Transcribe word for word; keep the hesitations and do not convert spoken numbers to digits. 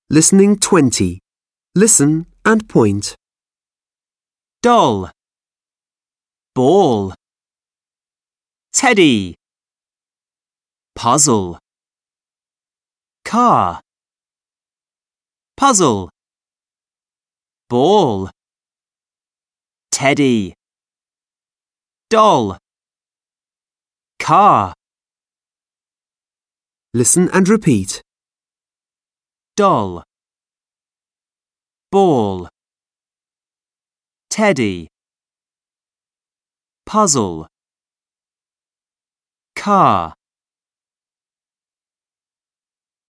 Listening twenty. Listen and point. Doll, ball, teddy, puzzle, car, puzzle, ball, teddy, doll, car. Listen and repeat. Doll, ball, teddy, puzzle, car.